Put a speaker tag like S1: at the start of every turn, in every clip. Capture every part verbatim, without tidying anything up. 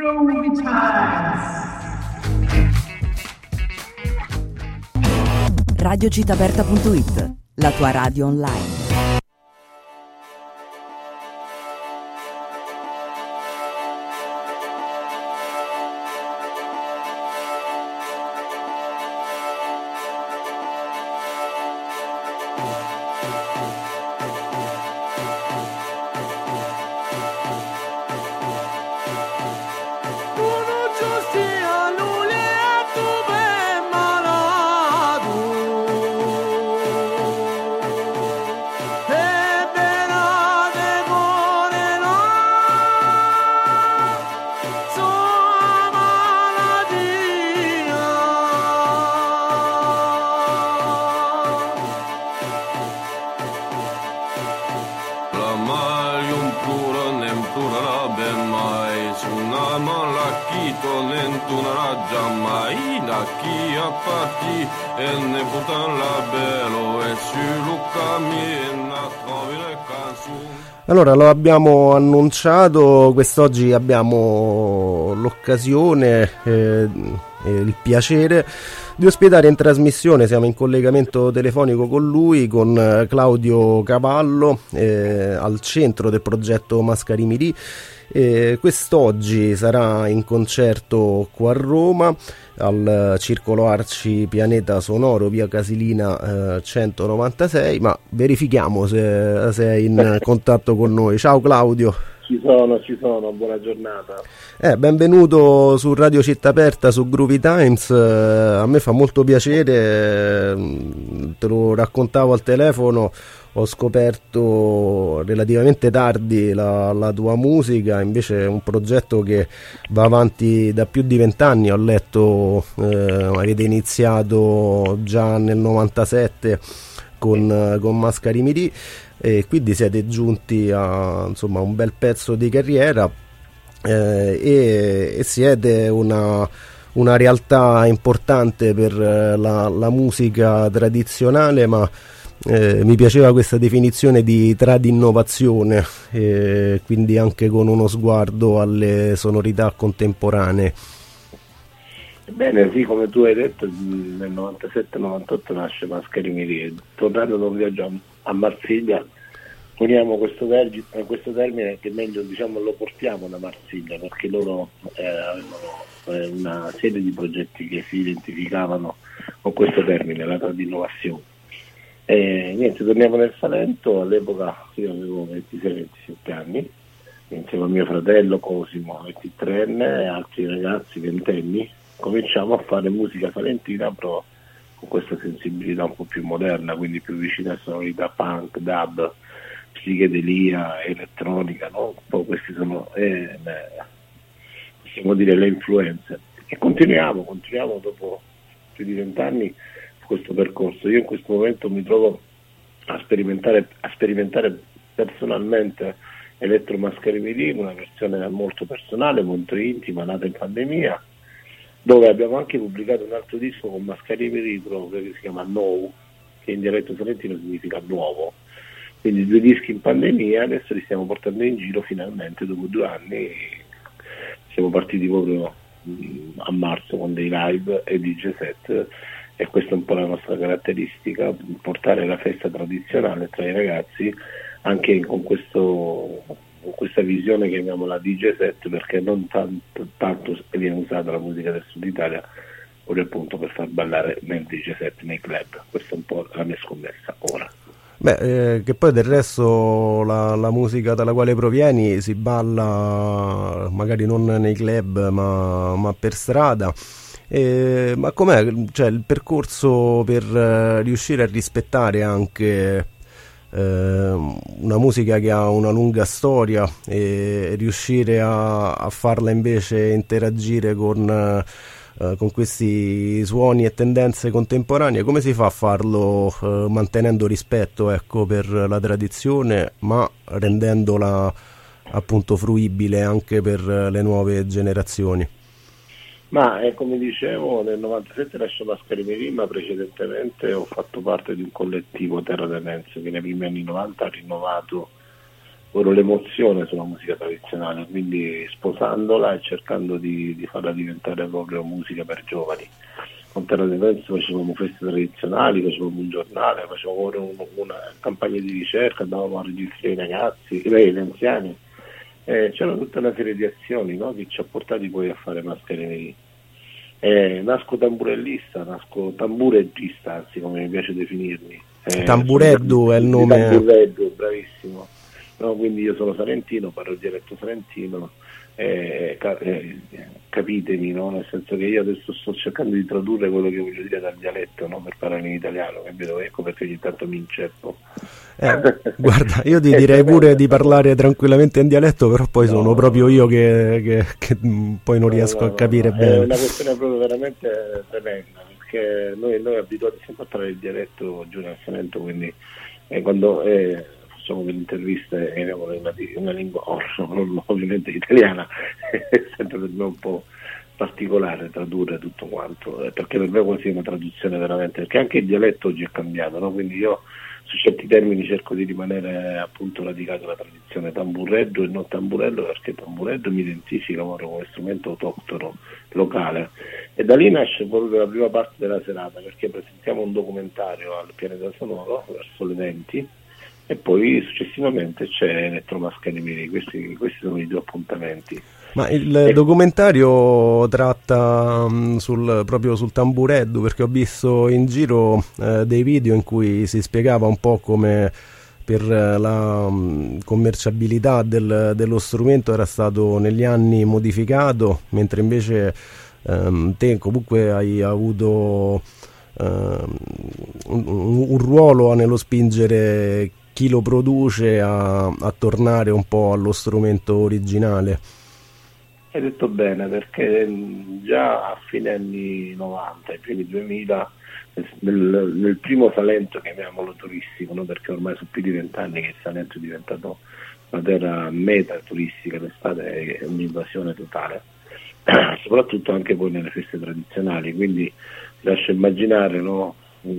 S1: radio città aperta punto it, la tua radio online.
S2: Allora, lo abbiamo annunciato, quest'oggi abbiamo l'occasione e eh, il piacere di ospitare in trasmissione, siamo in collegamento telefonico con lui, con Claudio Cavallo, eh, al centro del progetto Mascarimiri. E quest'oggi sarà in concerto qua a Roma al Circolo Arci Pianeta Sonoro, via Casilina eh, centonovantasei, ma verifichiamo se sei in contatto con noi. Ciao Claudio.
S3: Ci sono, ci sono, buona giornata.
S2: Eh, benvenuto su Radio Città Aperta, su Groovy Times. Eh, a me fa molto piacere, eh, te lo raccontavo al telefono, ho scoperto relativamente tardi la, la tua musica, invece è un progetto che va avanti da più di vent'anni. Ho letto, eh, avete iniziato già nel novantasette con, con Mascarimiri, e quindi siete giunti a insomma un bel pezzo di carriera, eh, e, e siete una, una realtà importante per la, la musica tradizionale, ma eh, mi piaceva questa definizione di trad innovazione, eh, quindi anche con uno sguardo alle sonorità contemporanee.
S3: Bene, sì, come tu hai detto, nel novantasette novantotto nasce Mascarimiri. Tornando da un viaggio a Marsiglia, uniamo questo, vergi, questo termine, che meglio diciamo lo portiamo da Marsiglia, perché loro eh, avevano eh, una serie di progetti che si identificavano con questo termine, la trad innovazione. E niente, torniamo nel Salento. All'epoca io avevo ventisei ventisette anni, insieme a mio fratello Cosimo, ventitreenne, e altri ragazzi ventenni. Cominciamo a fare musica salentina però con questa sensibilità un po' più moderna, quindi più vicina a sonorità punk, dub, psichedelia, elettronica, no? Un po' queste sono eh, beh, possiamo dire le influenze, e continuiamo, continuiamo dopo più di vent'anni questo percorso. Io in questo momento mi trovo a sperimentare, a sperimentare personalmente Elettro Mascarimiri, una versione molto personale, molto intima, nata in pandemia, dove abbiamo anche pubblicato un altro disco con Mascarimiri proprio, che si chiama Nou, che in dialetto salentino significa nuovo. Quindi due dischi in pandemia, adesso li stiamo portando in giro finalmente dopo due anni. Siamo partiti proprio a marzo con dei live e D J set, e questa è un po' la nostra caratteristica, portare la festa tradizionale tra i ragazzi, anche con questo con questa visione che chiamiamola D J set, perché non tanto, tanto viene usata la musica del Sud Italia pure appunto per far ballare nel D J set, nei club. Questa è un po' la mia scommessa ora.
S2: Beh, eh, che poi del resto la, la musica dalla quale provieni si balla magari non nei club ma, ma per strada. Eh, ma com'è, cioè, il percorso per eh, riuscire a rispettare anche eh, una musica che ha una lunga storia e riuscire a, a farla invece interagire con, eh, con questi suoni e tendenze contemporanee? Come si fa a farlo eh, mantenendo rispetto, ecco, per la tradizione, ma rendendola appunto fruibile anche per le nuove generazioni?
S3: Ma eh, come dicevo, nel novantasette lascio Mascarimiri, ma precedentemente ho fatto parte di un collettivo, Terra Demenze, che nei primi anni novanta ha rinnovato loro l'emozione sulla musica tradizionale, quindi sposandola e cercando di, di farla diventare proprio musica per giovani. Con Terra dei Venti facevamo feste tradizionali, facevamo un giornale, facevamo un, una campagna di ricerca, andavamo a registrare i ragazzi, gli anziani, eh, c'era tutta una serie di azioni, no, che ci ha portati poi a fare Maschere Neri. Eh, nasco tamburellista, nasco tambureggista, anzi come mi piace definirmi. Eh,
S2: Tambureddu è il nome.
S3: Tambureddu, bravissimo. No, quindi io sono salentino, parlo il dialetto salentino, eh, ca- eh, capitemi, no? Nel senso che io adesso sto cercando di tradurre quello che voglio dire dal dialetto, no? Per parlare in italiano, capito? Ecco perché ogni tanto mi inceppo.
S2: Eh, guarda, io ti direi pure di parlare tranquillamente in dialetto, però poi no, sono proprio io che, che, che poi non riesco no, no, a capire
S3: no,
S2: bene.
S3: È una questione proprio veramente tremenda, perché noi, noi abituati sempre a parlare il dialetto giù nel Salento, quindi eh, quando eh, facciamo delle interviste in una, una lingua non ovviamente italiana, è sempre per me un po' particolare tradurre tutto quanto, eh, perché per me quasi è una traduzione veramente, perché anche il dialetto oggi è cambiato, no? Quindi io su certi termini cerco di rimanere appunto radicato alla tradizione tambureddu e non tamburello, perché tambureddu mi identifica proprio come strumento autoctono locale, e da lì nasce proprio la prima parte della serata, perché presentiamo un documentario al Pianeta Sonoro verso le venti e poi successivamente c'è Elettromaschere Neri. Questi, questi sono i due appuntamenti.
S2: Ma il eh. documentario tratta um, sul, proprio sul tambureddu, perché ho visto in giro eh, dei video in cui si spiegava un po' come per la um, commerciabilità del, dello strumento era stato negli anni modificato, mentre invece um, te comunque hai avuto um, un, un ruolo nello spingere chi lo produce a, a tornare un po' allo strumento originale.
S3: Hai detto bene, perché già a fine anni novanta, ai primi duemila, nel, nel primo Salento, chiamiamolo turistico, no? Perché ormai sono più di vent'anni che il Salento è diventato una terra meta turistica, l'estate è un'invasione totale, soprattutto anche poi nelle feste tradizionali, quindi ti lascio immaginare, no?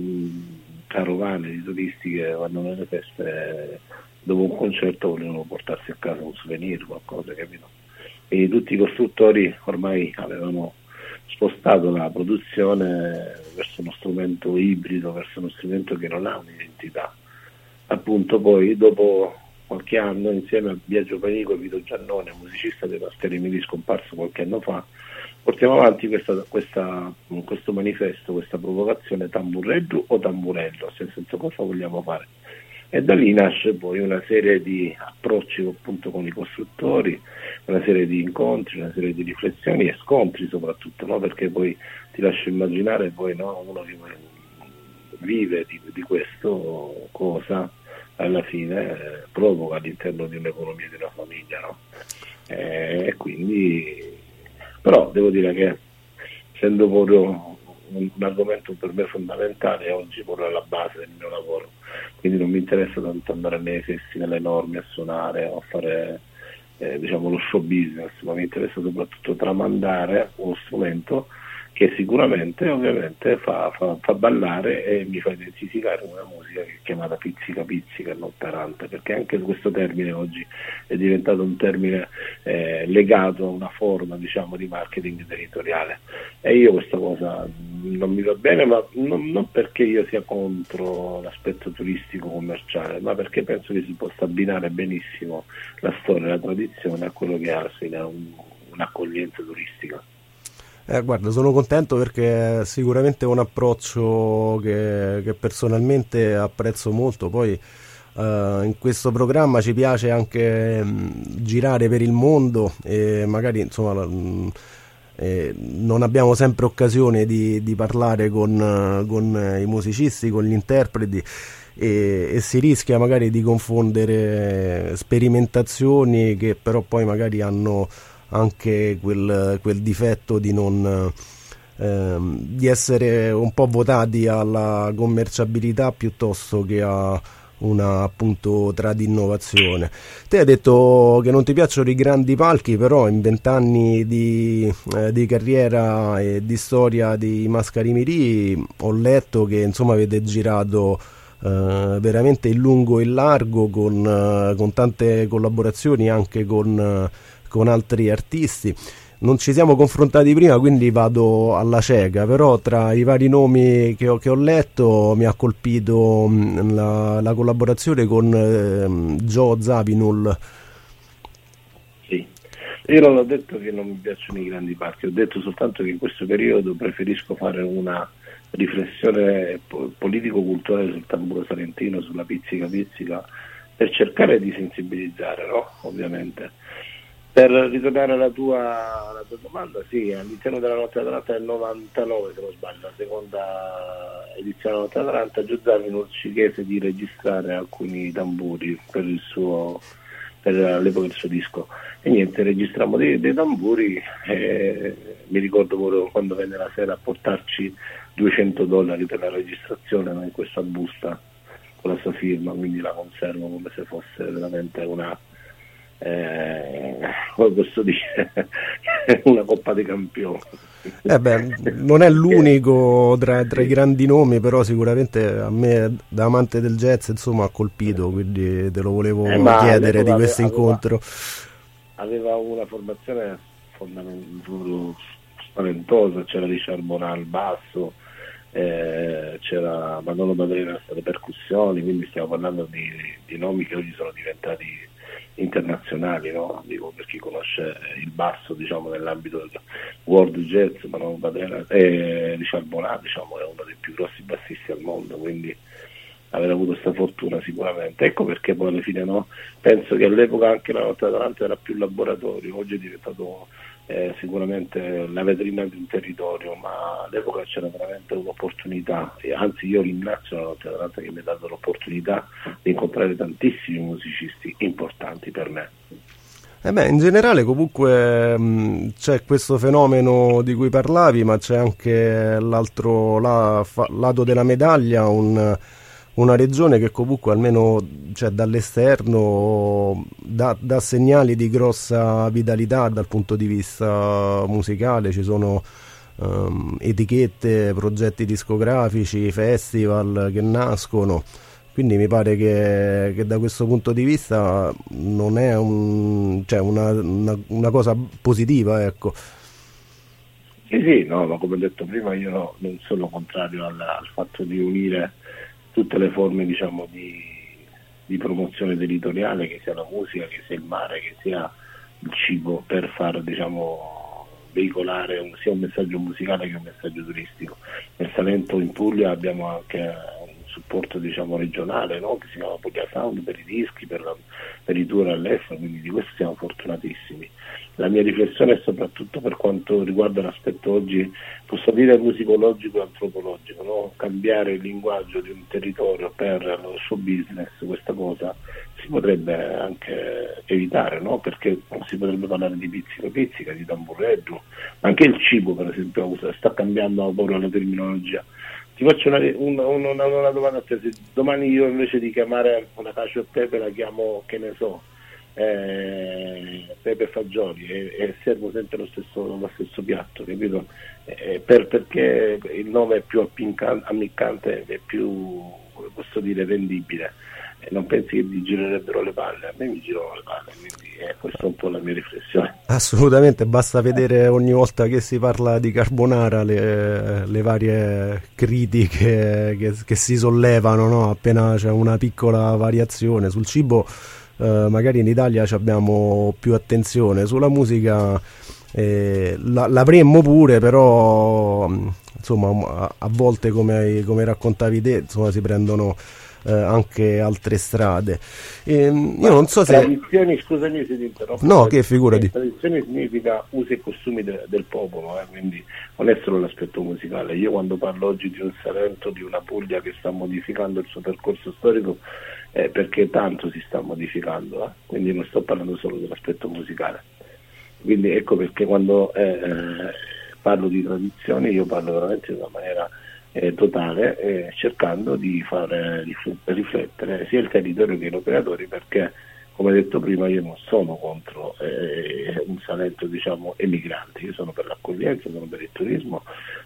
S3: Carovane di turisti che vanno nelle feste, dopo un concerto vogliono portarsi a casa un souvenir, qualcosa, capito? E tutti i costruttori ormai avevano spostato la produzione verso uno strumento ibrido, verso uno strumento che non ha un'identità. Appunto poi dopo qualche anno, insieme a Biagio Panico e Vito Giannone, musicista dei Maschere Neri scomparso qualche anno fa, portiamo avanti questa, questa, questo manifesto, questa provocazione tambureddu o tamburello, nel senso cosa vogliamo fare. E da lì nasce poi una serie di approcci appunto con i costruttori, una serie di incontri, una serie di riflessioni e scontri soprattutto, no? Perché poi ti lascio immaginare poi, no? Uno che vive di, di questo cosa alla fine eh, provoca all'interno di un'economia di una famiglia, no? E, e quindi però devo dire che essendo proprio un, un argomento per me fondamentale, oggi pure alla base del mio lavoro, quindi non mi interessa tanto andare nei festival enormi a suonare o a fare eh, diciamo lo show business, ma mi interessa soprattutto tramandare uno strumento che sicuramente ovviamente fa, fa, fa ballare e mi fa identificare una musica che è chiamata pizzica pizzica e non taranta, perché anche questo termine oggi è diventato un termine eh, legato a una forma, diciamo, di marketing territoriale, e io questa cosa non mi va bene, ma non, non perché io sia contro l'aspetto turistico commerciale, ma perché penso che si possa abbinare benissimo la storia e la tradizione a quello che ha un, un'accoglienza turistica.
S2: Eh, guarda, sono contento perché è sicuramente un approccio che, che personalmente apprezzo molto. Poi eh, in questo programma ci piace anche mh, girare per il mondo e magari insomma mh, eh, non abbiamo sempre occasione di, di parlare con, con i musicisti, con gli interpreti, e, e si rischia magari di confondere sperimentazioni che però poi magari hanno anche quel, quel difetto di non ehm, di essere un po' votati alla commerciabilità piuttosto che a una appunto tradinnovazione. Te hai detto che non ti piacciono i grandi palchi, però in vent'anni di, eh, di carriera e di storia di Mascari Mirì ho letto che insomma avete girato eh, veramente in lungo e in largo, con, eh, con tante collaborazioni anche con, eh, con altri artisti. Non ci siamo confrontati prima, quindi vado alla cieca, però tra i vari nomi che ho, che ho letto mi ha colpito mh, la, la collaborazione con eh, Joe Zawinul.
S3: Sì, io non ho detto che non mi piacciono i grandi parchi, ho detto soltanto che in questo periodo preferisco fare una riflessione po- politico-culturale sul tamburo salentino, sulla pizzica pizzica, per cercare di sensibilizzare, no? Ovviamente. Per ritornare alla tua, alla tua domanda, sì, all'interno della Notte d'Atalanta del novantanove, se non sbaglio, la seconda edizione della Notte d'Atalanta, Gio Zawinul ci chiese di registrare alcuni tamburi per il suo, per all'epoca il suo disco, e niente, registrammo dei, dei tamburi, e mi ricordo proprio quando venne la sera a portarci duecento dollari per la registrazione, no, in questa busta con la sua firma, quindi la conservo come se fosse veramente una... Eh, come posso dire, una Coppa dei Campioni.
S2: Eh beh, non è l'unico tra, tra i grandi nomi, però sicuramente a me da amante del jazz insomma ha colpito, quindi te lo volevo
S3: eh,
S2: chiedere di questo
S3: aveva,
S2: incontro.
S3: Aveva una formazione fondamentale, spaventosa, c'era Richard Bonan al basso, eh, c'era Manolo Badrena alle percussioni, quindi stiamo parlando di, di nomi che oggi sono diventati internazionali, no? Dico, per chi conosce il basso, diciamo, nell'ambito del world jazz, ma non Badrena, e Richard Bonan, diciamo, è uno dei più grossi bassisti al mondo, quindi aver avuto questa fortuna sicuramente. Ecco perché poi alla fine, no, penso che all'epoca anche la Notte d'Atalanta era più laboratorio, oggi è diventato eh, sicuramente la vetrina di un territorio, ma all'epoca c'era veramente un'opportunità, e anzi io ringrazio la Notte d'Atalanta che mi ha dato l'opportunità di incontrare tantissimi musicisti importanti per me.
S2: Eh beh, in generale comunque mh, c'è questo fenomeno di cui parlavi, ma c'è anche l'altro la, fa, lato della medaglia, un, una regione che comunque almeno, cioè, dall'esterno dà, dà segnali di grossa vitalità dal punto di vista musicale. Ci sono um, etichette, progetti discografici, festival che nascono. Quindi mi pare che, che da questo punto di vista non è un, cioè una, una, una cosa positiva, ecco.
S3: Sì, sì, no, ma come ho detto prima io no, non sono contrario al, al fatto di unire tutte le forme, diciamo, di, di promozione territoriale, che sia la musica, che sia il mare, che sia il cibo, per far, diciamo, veicolare un, sia un messaggio musicale che un messaggio turistico. Nel Salento, in Puglia, abbiamo anche supporto, diciamo, regionale, no? Che si chiama Puglia Sound, per i dischi, per, la, per i tour all'estero, quindi di questo siamo fortunatissimi. La mia riflessione è soprattutto per quanto riguarda l'aspetto oggi, posso dire, musicologico e antropologico, no? Cambiare il linguaggio di un territorio per lo suo business, questa cosa si potrebbe anche evitare, no? Perché si potrebbe parlare di pizzica pizzica, di tamburello, anche il cibo, per esempio, sta cambiando proprio la terminologia. Ti faccio una, una, una, una domanda a te: se domani io invece di chiamare una cacio e pepe la chiamo, che ne so, eh, pepe e fagioli, e, e servo sempre lo stesso, lo stesso piatto, capito? Eh, per, perché il nome è più ammiccante e più, come posso dire, vendibile. E non pensi che mi girerebbero le palle? A me mi girano le palle, quindi eh, questa è un po' la mia riflessione.
S2: Assolutamente, basta vedere ogni volta che si parla di carbonara le, le varie critiche che, che si sollevano, no? Appena c'è una piccola variazione sul cibo. Eh, magari in Italia abbiamo più attenzione, sulla musica eh, la, l'avremmo pure, però insomma a, a volte, come, come raccontavi te, insomma, si prendono Eh, anche altre strade. E, io non so se
S3: tradizioni, scusami se ti interrompo.
S2: No, che figurati.
S3: Tradizione significa usi e costumi de, del popolo, eh, quindi non è solo l'aspetto musicale. Io quando parlo oggi di un Salento, di una Puglia che sta modificando il suo percorso storico, è perché tanto si sta modificando, eh? Quindi non sto parlando solo dell'aspetto musicale. Quindi ecco perché quando eh, parlo di tradizioni io parlo veramente di una maniera Eh, totale, eh, cercando di fare riflettere sia il territorio che gli operatori, perché come detto prima io non sono contro eh, un Salento, diciamo, emigrante, io sono per l'accoglienza, sono per il turismo,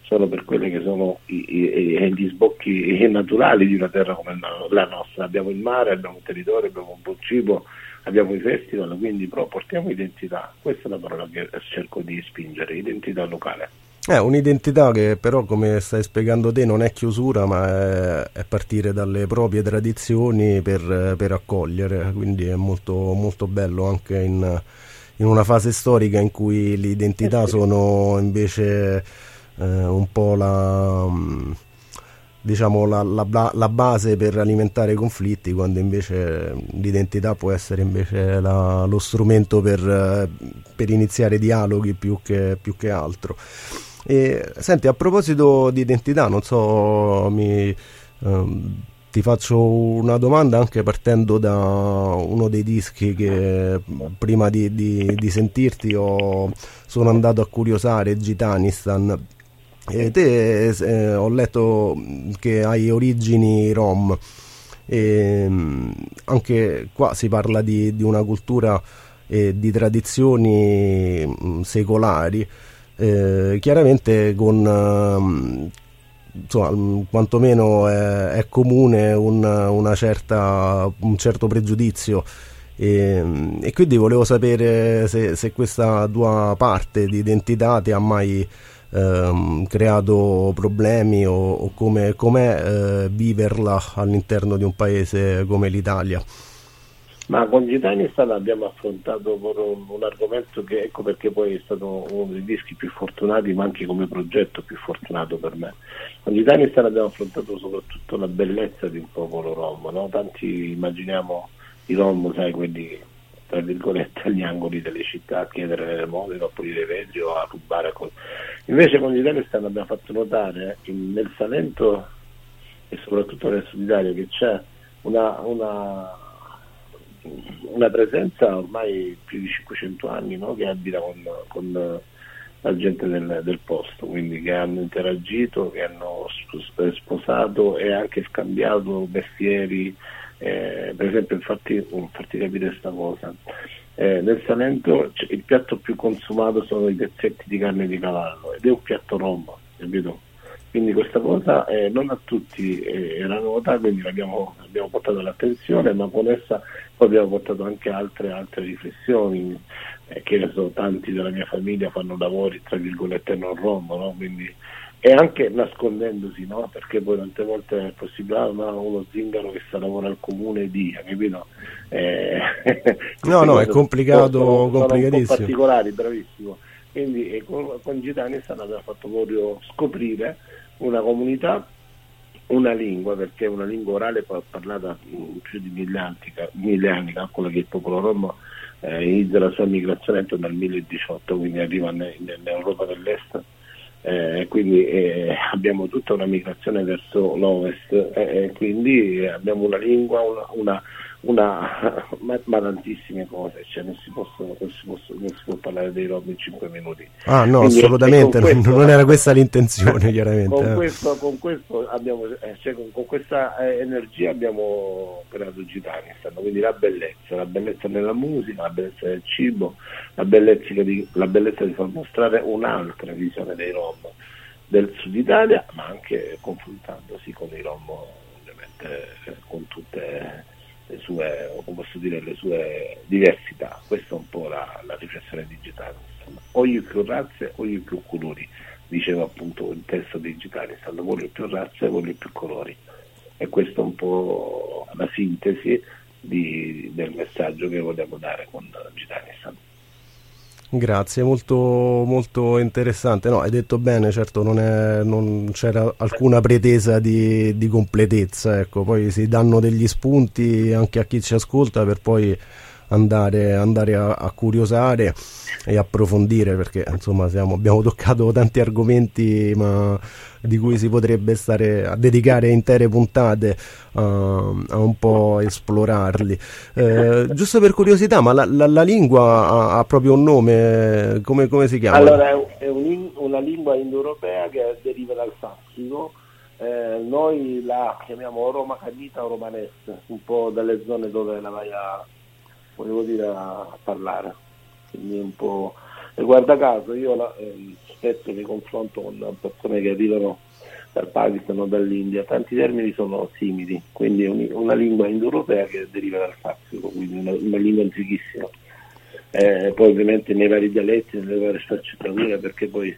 S3: solo per quelli che sono i, i, gli sbocchi naturali di una terra come la nostra. Abbiamo il mare, abbiamo un territorio, abbiamo un buon cibo, abbiamo i festival, quindi però portiamo identità. Questa è la parola che cerco di spingere, identità locale.
S2: È un'identità che però, come stai spiegando te, non è chiusura, ma è, è partire dalle proprie tradizioni per, per accogliere, quindi è molto, molto bello anche in, in una fase storica in cui le identità sono invece eh, un po' la, diciamo, la, la, la base per alimentare i conflitti, quando invece l'identità può essere invece la, lo strumento per, per iniziare dialoghi più che, più che altro. E, senti, a proposito di identità, non so, mi, ehm, ti faccio una domanda anche partendo da uno dei dischi che prima di, di, di sentirti ho, sono andato a curiosare, Gitanistan. E te eh, ho letto che hai origini rom, e anche qua si parla di, di una cultura e di tradizioni mh, secolari. Eh, chiaramente con eh, insomma, quantomeno è, è comune un, una certa, un certo pregiudizio, e, e quindi volevo sapere se, se questa tua parte di identità ti ha mai ehm, creato problemi, o, o come com'è eh, viverla all'interno di un paese come l'Italia.
S3: Ma con Gitanistan abbiamo affrontato un, un argomento che, ecco perché poi è stato uno dei dischi più fortunati, ma anche come progetto più fortunato per me. Con Gitanistan abbiamo affrontato soprattutto la bellezza di un popolo rom, no? Tanti immaginiamo i rom, sai, quelli tra virgolette agli angoli delle città a chiedere l'elemosina o pulire i vetri o a rubare cose. Invece con Gitanistan abbiamo fatto notare in, nel Salento e soprattutto nel Sud Italia che c'è una... una una presenza ormai più di cinquecento anni, no? Che abita con, con la gente del, del posto, quindi che hanno interagito, che hanno sposato e anche scambiato mestieri, eh, per esempio infatti, farti capire questa cosa, eh, nel Salento il piatto più consumato sono i pezzetti di carne di cavallo ed è un piatto rom, capito? Quindi questa cosa eh, non a tutti eh, era nota, quindi l'abbiamo abbiamo portato all'attenzione, ma con essa poi abbiamo portato anche altre altre riflessioni, eh, che ne so, tanti della mia famiglia fanno lavori tra virgolette non rom, no? Quindi, e anche nascondendosi, no? Perché poi tante volte è possibile, ah, no, uno zingaro che sta lavora al comune di, capito? Eh,
S2: no, no, è complicato,
S3: sono,
S2: complicatissimo.
S3: Sono un po' particolari, bravissimo. Quindi eh, con, con Gitanistan abbiamo fatto proprio scoprire una comunità, una lingua, perché è una lingua orale parlata in più di mille anni, mille anni, calcola che il popolo rom eh, inizia la sua migrazione entro nel milleddiciotto, quindi arriva in, in, in Europa dell'Est, eh, quindi eh, abbiamo tutta una migrazione verso l'Ovest, eh, eh, quindi abbiamo una lingua, una, una, una ma, ma tantissime cose, cioè non si, possono, non, si possono, non si può parlare dei rom in cinque minuti.
S2: Ah no, quindi, assolutamente, questo, non era questa l'intenzione chiaramente.
S3: Con
S2: eh.
S3: questo, con questo abbiamo, eh, cioè, con, con questa eh, energia abbiamo creato Gitanistan, quindi la bellezza, la bellezza nella musica, la bellezza del cibo, la bellezza di, la bellezza di far mostrare un'altra visione dei rom del Sud Italia, ma anche confrontandosi con i rom, ovviamente con tutte le sue, come posso dire, le sue diversità. Questa è un po' la, la riflessione digitale. Ogni più razze, ogni più colori, diceva appunto il testo digitale, stanno voglio più razze, voglio più colori. E questa è un po' la sintesi di, del messaggio che vogliamo dare con Gitanistan.
S2: Grazie, molto, molto interessante. No, hai detto bene, certo non, è, non c'era alcuna pretesa di, di completezza, ecco, poi si danno degli spunti anche a chi ci ascolta per poi andare, andare a, a curiosare e approfondire, perché insomma siamo, abbiamo toccato tanti argomenti, ma di cui si potrebbe stare a dedicare intere puntate a, a un po' esplorarli. Eh, giusto per curiosità, ma la, la, la lingua ha, ha proprio un nome, come, come si chiama?
S3: Allora è, è un, una lingua indoeuropea che deriva dal sassino, eh, noi la chiamiamo Roma Canita o Romanes, un po' dalle zone dove la vai a, volevo dire, a parlare, quindi un po'. E guarda caso io la, eh, spesso mi confronto con persone che arrivano dal Pakistan o dall'India, tanti termini sono simili, quindi è un, una lingua indoeuropea che deriva dal sanscrito, quindi una, una lingua antichissima. Eh, poi ovviamente nei vari dialetti, nelle varie sfaccettature, perché poi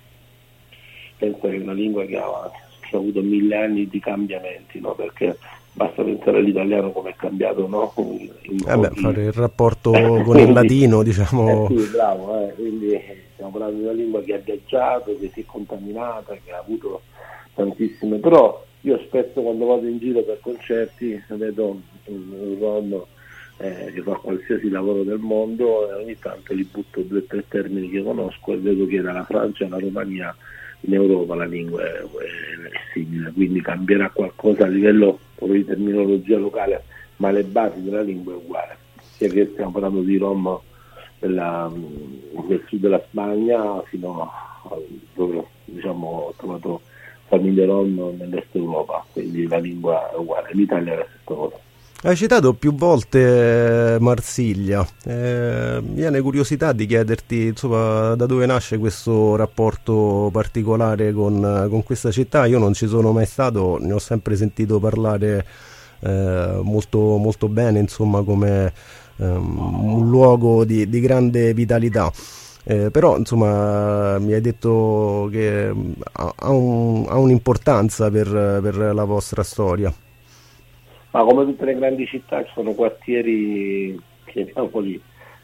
S3: penso che è una lingua che ha, che ha avuto mille anni di cambiamenti, no? Perché basta pensare all'italiano come è cambiato, no? In, in
S2: eh beh, fare il rapporto con il latino, diciamo.
S3: Eh sì, bravo, eh. Quindi stiamo parlando di una lingua che ha viaggiato, che si è contaminata, che ha avuto tantissime, però io spesso quando vado in giro per concerti vedo un uomo eh, che fa qualsiasi lavoro del mondo e ogni tanto li butto due o tre termini che conosco e vedo che dalla Francia alla Romania in Europa la lingua è, è simile, quindi cambierà qualcosa a livello proprio di terminologia locale, ma le basi della lingua è uguale, sia che stiamo parlando di Rom della, del sud della Spagna fino a dove diciamo ho trovato famiglie Rom nell'est Europa, quindi la lingua è uguale, l'Italia è la stessa cosa.
S2: Hai citato più volte Marsiglia, eh, viene curiosità di chiederti insomma da dove nasce questo rapporto particolare con, con questa città. Io non ci sono mai stato, ne ho sempre sentito parlare eh, molto, molto bene, insomma, come um, un luogo di, di grande vitalità. Eh, però insomma mi hai detto che ha, ha, un, ha un'importanza per, per la vostra storia.
S3: Ma come tutte le grandi città ci sono quartieri, chiamiamoli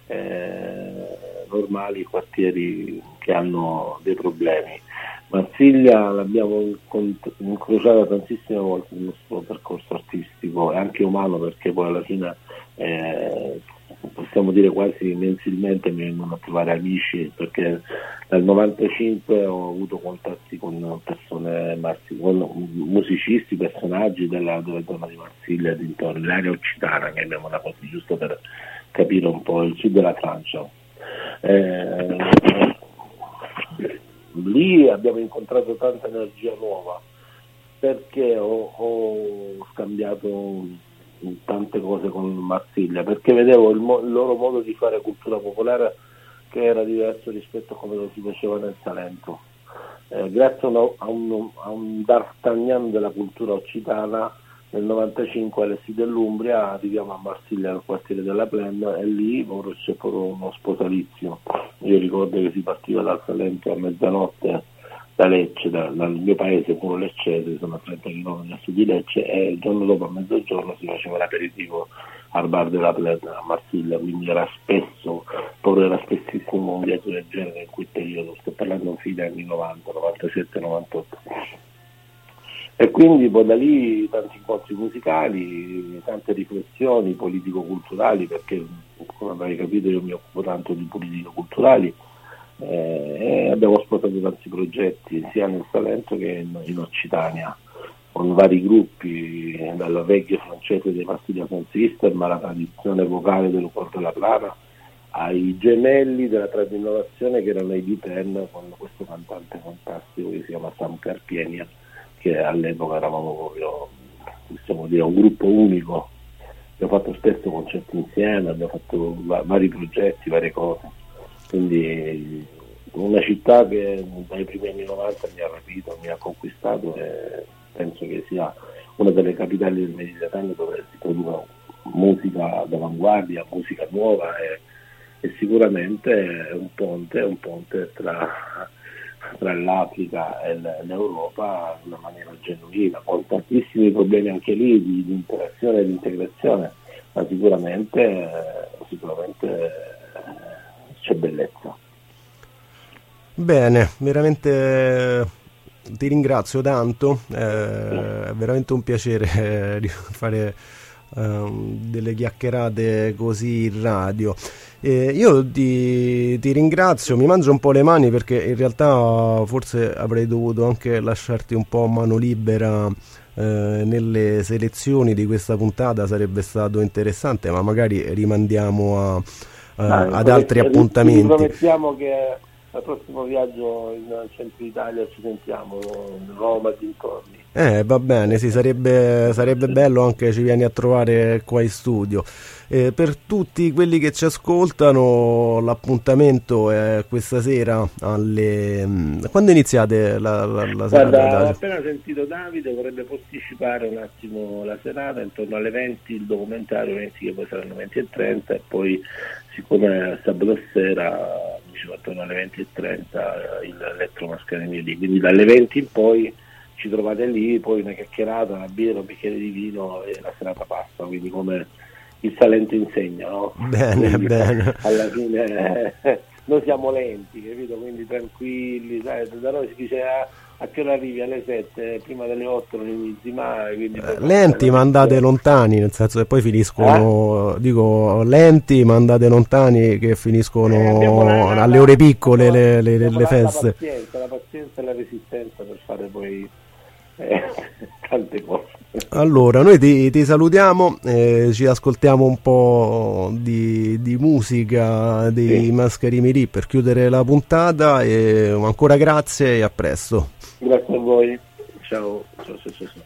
S3: eh, normali, quartieri che hanno dei problemi. Marsiglia l'abbiamo incrociata tantissime volte nel nostro percorso artistico e anche umano, perché poi alla fine eh, possiamo dire quasi mensilmente mi vengono a trovare amici, perché dal novantacinque ho avuto contatti con persone, con musicisti, personaggi della, della zona di Marsiglia e dintorni, l'area occitana, chiamiamola così, giusto per capire un po' il sud della Francia. Eh, lì abbiamo incontrato tanta energia nuova, perché ho, ho scambiato tante cose con Marsiglia, perché vedevo il, mo- il loro modo di fare cultura popolare che era diverso rispetto a come lo si faceva nel Salento. Eh, grazie a, uno, a, un, a un D'Artagnan della cultura occitana, nel novantacinque alle sì dell'Umbria arriviamo a Marsiglia, nel quartiere della Plenda, e lì c'è proprio uno sposalizio. Io ricordo che si partiva dal Salento a mezzanotte da Lecce, da, dal mio paese, puro Leccese, sono a trenta chilometri a sud di Lecce, e il giorno dopo a mezzogiorno si faceva l'aperitivo al bar della Plena a Marsiglia, quindi era spesso, proprio era spessissimo un viaggio del genere in quel periodo, sto parlando di fine anni novanta, novantasette novantotto. E quindi poi da lì tanti incontri musicali, tante riflessioni politico-culturali, perché come avrai capito io mi occupo tanto di politico-culturali, eh, e abbiamo sposato tanti progetti sia nel Salento che in, in Occitania, con vari gruppi, dalla vecchia francese dei Marsiglia Sound System alla tradizione vocale del Cuore della Plana, ai gemelli della trad innovazione che erano i D-Ten, con questo cantante fantastico che si chiama Sam Carpienia, che all'epoca eravamo proprio, possiamo dire, un gruppo unico. Abbiamo fatto spesso concerti insieme, abbiamo fatto va- vari progetti, varie cose. Quindi una città che dai primi anni novanta mi ha rapito, mi ha conquistato, e penso che sia una delle capitali del Mediterraneo dove si produca musica d'avanguardia, musica nuova, e, e sicuramente è un ponte, un ponte tra, tra l'Africa e l'Europa in una maniera genuina, con tantissimi problemi anche lì di, di interazione e di integrazione, ma sicuramente, sicuramente c'è bellezza.
S2: Bene, veramente ti ringrazio tanto, è veramente un piacere eh, fare um, delle chiacchierate così in radio. Eh, io ti, ti ringrazio, mi mangio un po' le mani perché in realtà forse avrei dovuto anche lasciarti un po' mano libera eh, nelle selezioni di questa puntata, sarebbe stato interessante, ma magari rimandiamo a, a,
S3: Dai,
S2: ad altri appuntamenti.
S3: Promettiamo che al prossimo viaggio in centro Italia ci sentiamo, Roma dintorni.
S2: Eh, va bene, sì, sarebbe, sarebbe bello anche ci vieni a trovare qua in studio. Eh, per tutti quelli che ci ascoltano, l'appuntamento è questa sera alle... Quando iniziate la, la, la serata?
S3: Guarda, ho appena sentito Davide, vorrebbe posticipare un attimo la serata, intorno alle venti il documentario, venti che poi saranno venti e trenta, e poi siccome è sabato sera, diciamo attorno alle venti e trenta il Electro Mascarini lì, quindi dalle venti in poi ci trovate lì, poi una chiacchierata, una birra, un bicchiere di vino e la serata passa, quindi come il Salento insegna, no?
S2: Bene, quindi, bene.
S3: Alla fine eh, noi siamo lenti, capito? Quindi tranquilli, sai, da noi si dice a, a che ora arrivi alle sette, prima delle otto non inizi mai. Quindi
S2: eh, lenti ma andate lontani, nel senso che poi finiscono, eh? dico lenti ma andate lontani che finiscono eh, la, alle ore piccole le, le, le, le feste.
S3: La pazienza, la pazienza e la resistenza per fare poi eh, tante cose.
S2: Allora, noi ti, ti salutiamo, eh, ci ascoltiamo un po' di, di musica dei sì. Mascarini lì per chiudere la puntata, e ancora grazie e a presto.
S3: Grazie a voi, ciao, ciao, ciao, ciao.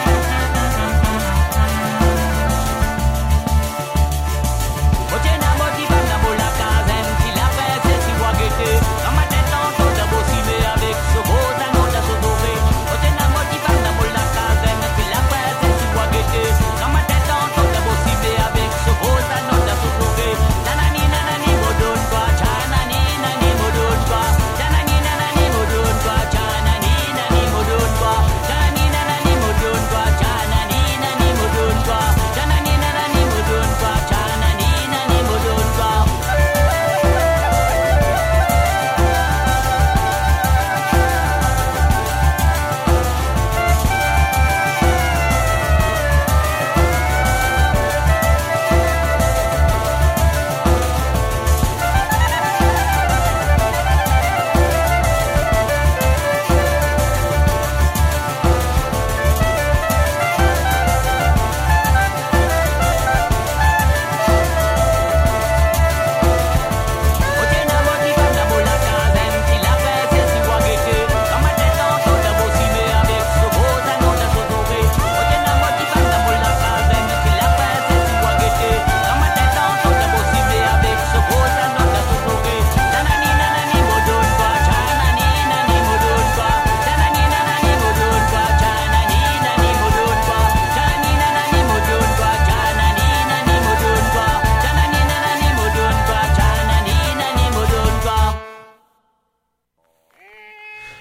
S4: Oye, namo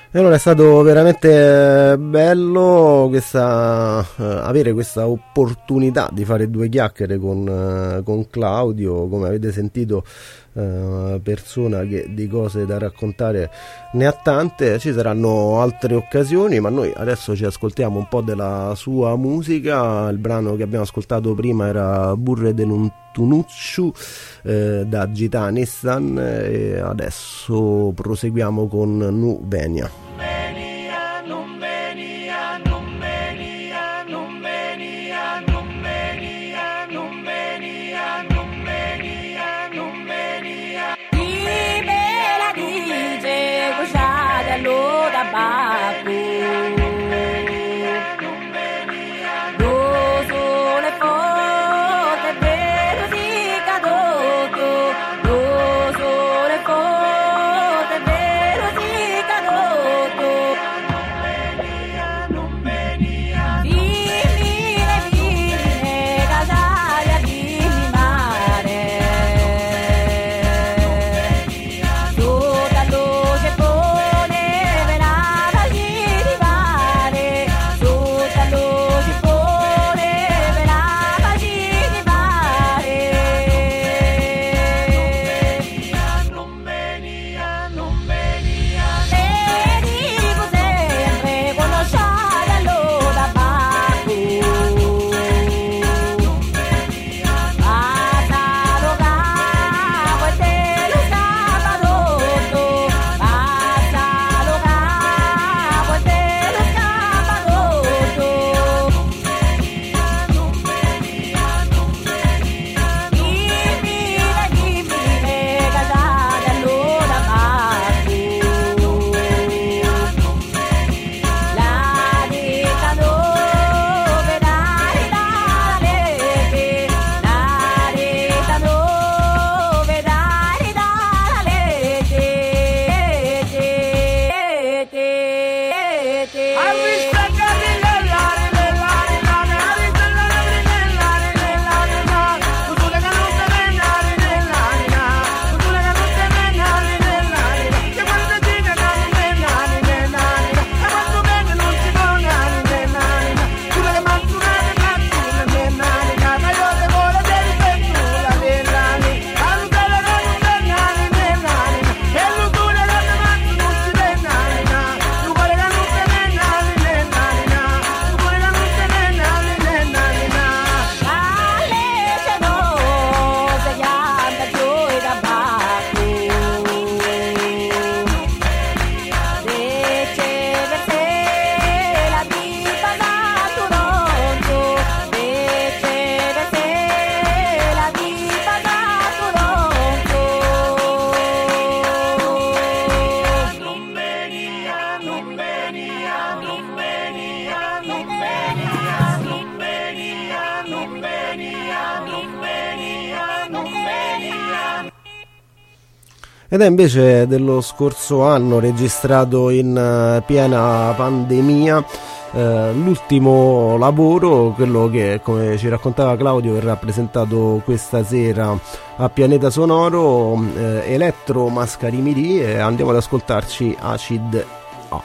S2: E allora è stato veramente bello questa, eh, avere questa opportunità di fare due chiacchiere con, eh, con Claudio, come avete sentito, eh, persona che di cose da raccontare ne ha tante. Ci saranno altre occasioni, ma noi adesso ci ascoltiamo un po' della sua musica. Il brano che abbiamo ascoltato prima era Burre dell'Untunucciu eh, da Gitanistan, e adesso proseguiamo con Nu Venia. Ed è invece dello scorso anno, registrato in uh, piena pandemia, uh, l'ultimo lavoro, quello che, come ci raccontava Claudio, verrà presentato questa sera a Pianeta Sonoro, uh, Elettro Mascarimiri, e andiamo ad ascoltarci Acid A.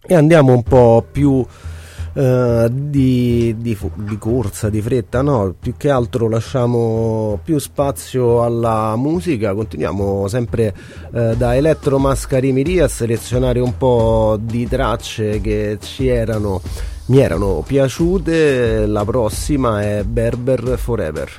S2: e andiamo un po' più Uh, di, di, di corsa, di fretta, no, più che altro lasciamo più spazio alla musica. Continuiamo sempre uh, da Electro Mascarimiri a selezionare un po' di tracce che ci erano, mi erano piaciute. La prossima è Berber Forever.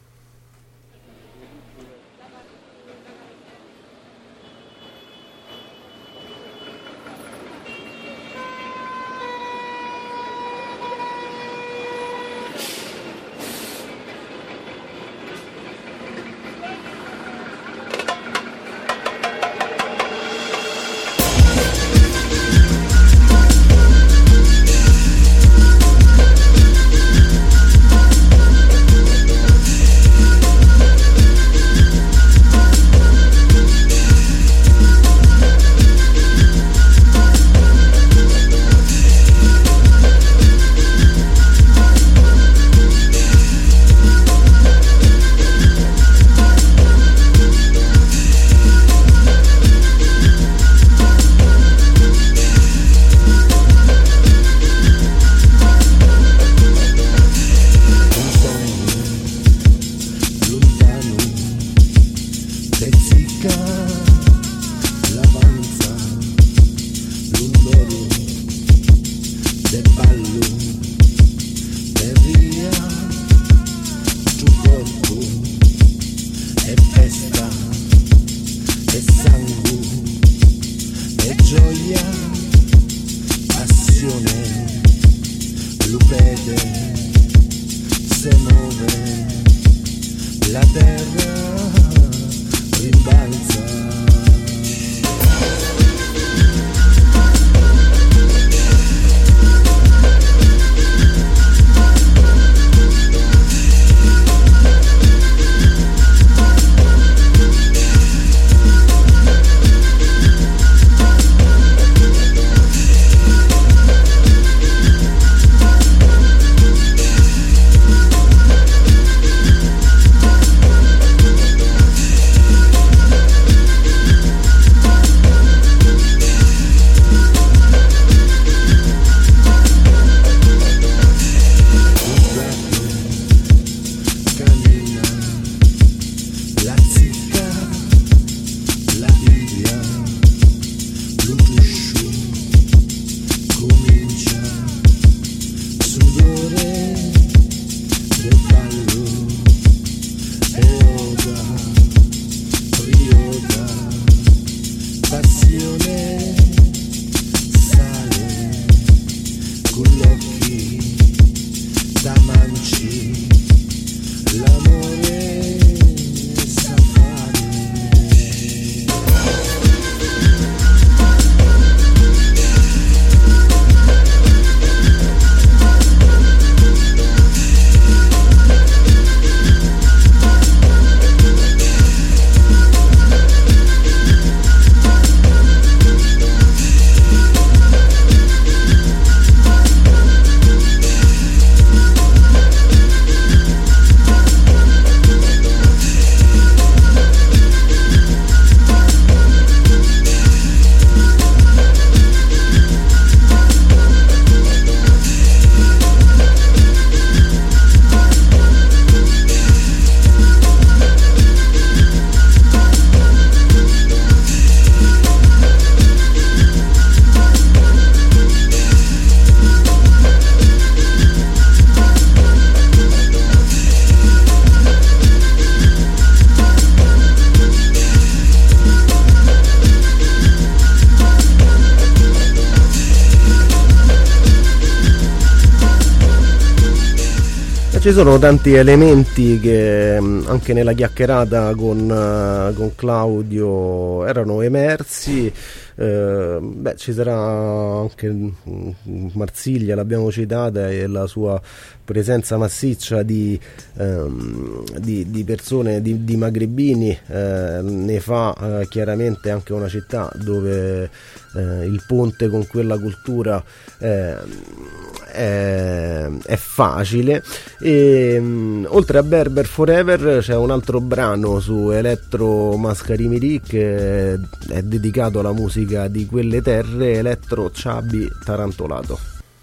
S2: Ci sono tanti elementi che anche nella chiacchierata con, uh, con Claudio erano emersi. Uh, beh, ci sarà anche Marsiglia, l'abbiamo citata, e la sua presenza massiccia di, ehm, di, di persone, di, di magrebini, eh, ne fa eh, chiaramente anche una città dove eh, il ponte con quella cultura eh, è, è facile. E mh, oltre a Berber Forever c'è un altro brano su Elettro Mascarimiri che è dedicato alla musica di quelle terre, Elettro Ciabi Tarantolato.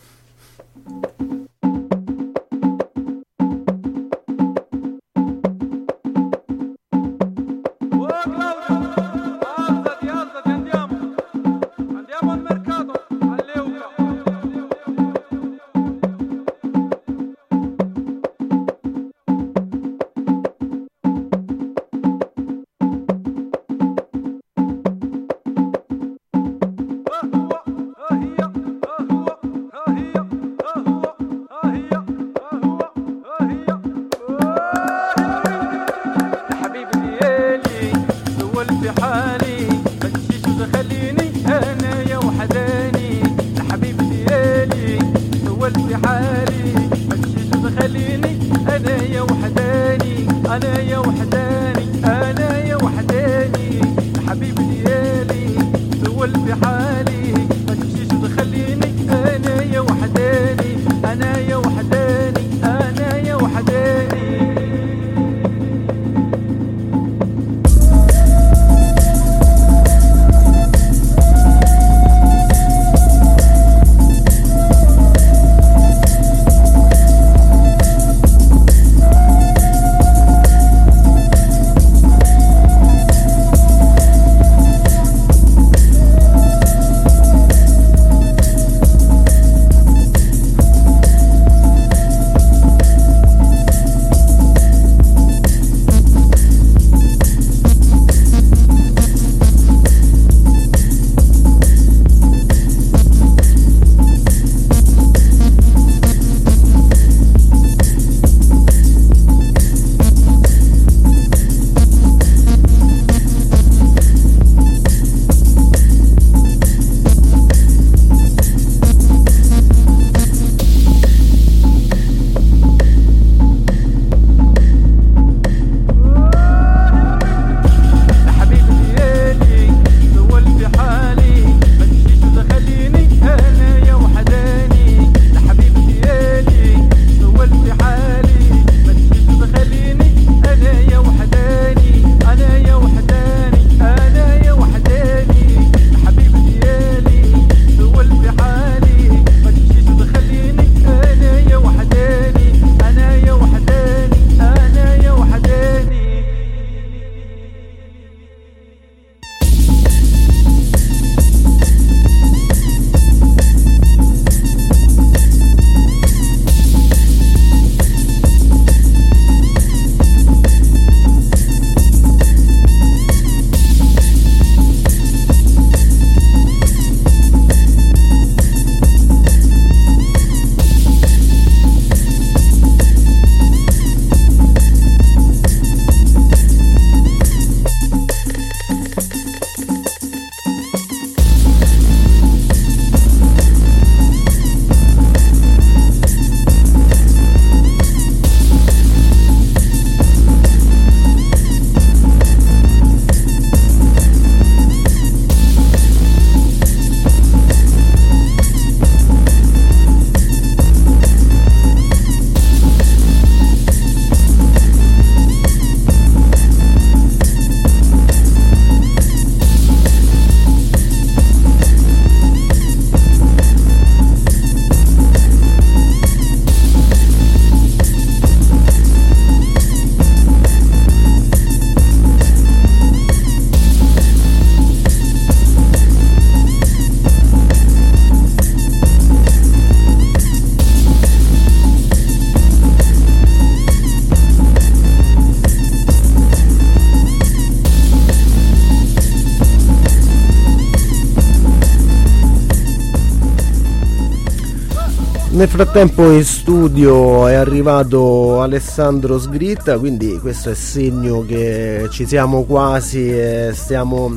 S2: Nel frattempo in studio è arrivato Alessandro Sgritta, quindi questo è segno che ci siamo quasi e stiamo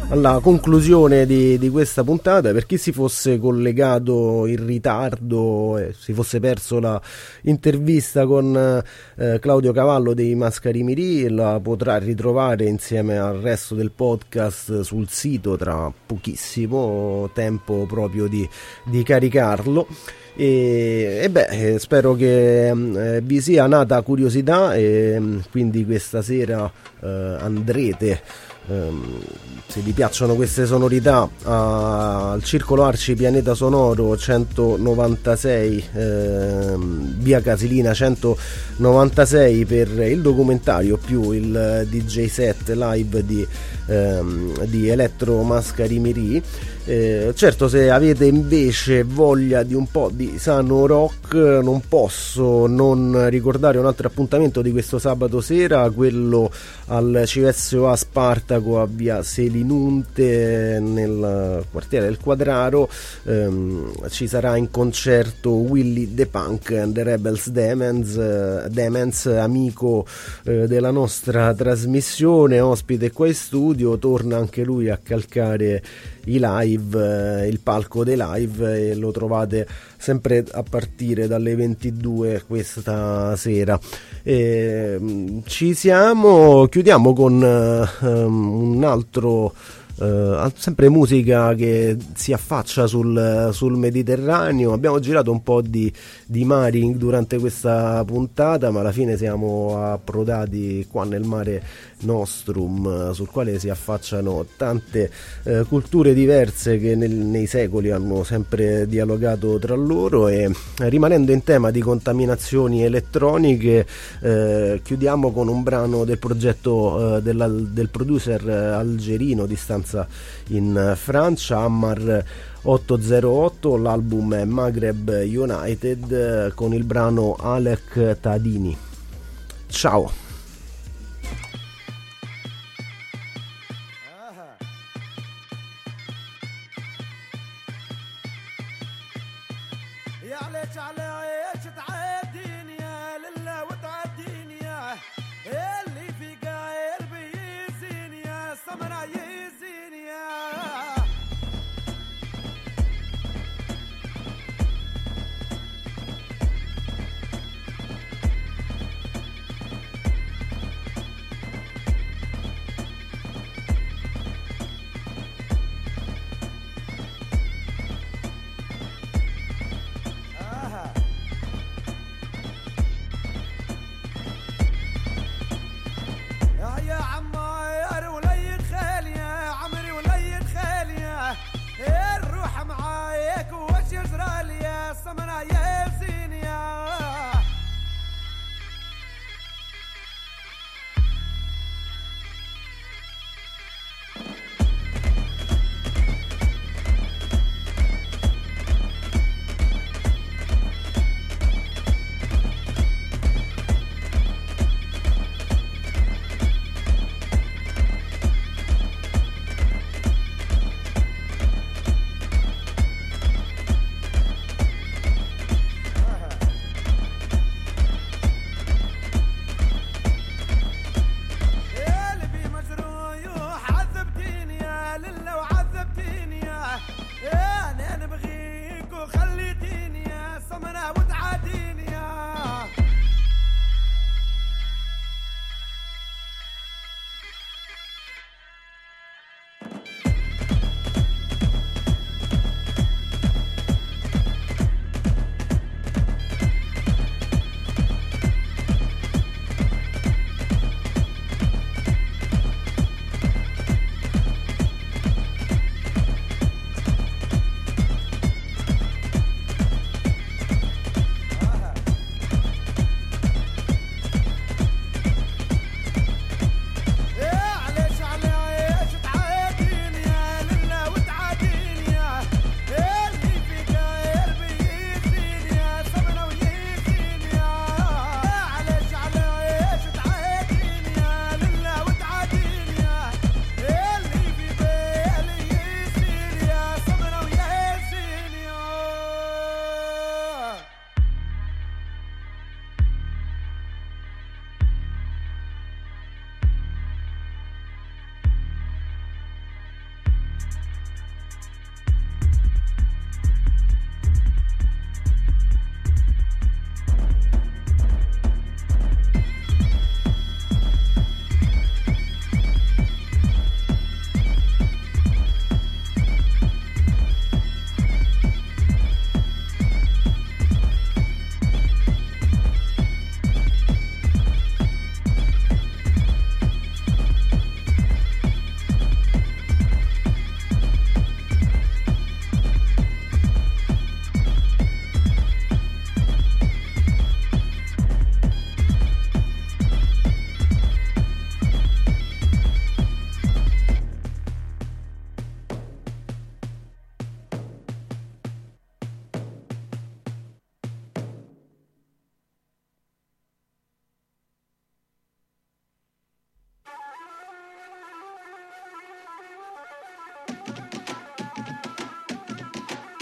S2: alla conclusione di, di questa puntata. Per chi si fosse collegato in ritardo e si fosse perso la intervista con eh, Claudio Cavallo dei Mascari Mirì, la potrà ritrovare insieme al resto del podcast sul sito tra pochissimo tempo, proprio di, di caricarlo. E, e beh, spero che eh, vi sia nata curiosità e quindi questa sera eh, andrete, Um, se vi piacciono queste sonorità, uh, al Circolo Arci Pianeta Sonoro centonovantasei, uh, via Casilina centonovantasei, per il documentario più il D J set live di, um, di Elettro Mascari Mirì. Eh, certo, se avete invece voglia di un po' di sano rock, non posso non ricordare un altro appuntamento di questo sabato sera, quello al C S O A Spartaco a via Selinunte nel quartiere del Quadraro. ehm, ci sarà in concerto Willy the Punk and the Rebels Demons, eh, Demons amico eh, della nostra trasmissione, ospite qua in studio. Torna anche lui a calcare i live, il palco dei live, e lo trovate sempre a partire dalle ventidue questa sera. E, ci siamo, chiudiamo con um, un altro Uh, sempre musica che si affaccia sul, sul Mediterraneo. Abbiamo girato un po' di, di mari durante questa puntata, ma alla fine siamo approdati qua nel Mare Nostrum, sul quale si affacciano tante uh, culture diverse che nel, nei secoli hanno sempre dialogato tra loro. E rimanendo in tema di contaminazioni elettroniche, uh, chiudiamo con un brano del progetto uh, della, del producer algerino di stanza in Francia, Ammar ottocentotto. L'album è Maghreb United, con il brano Alec Tadini. Ciao.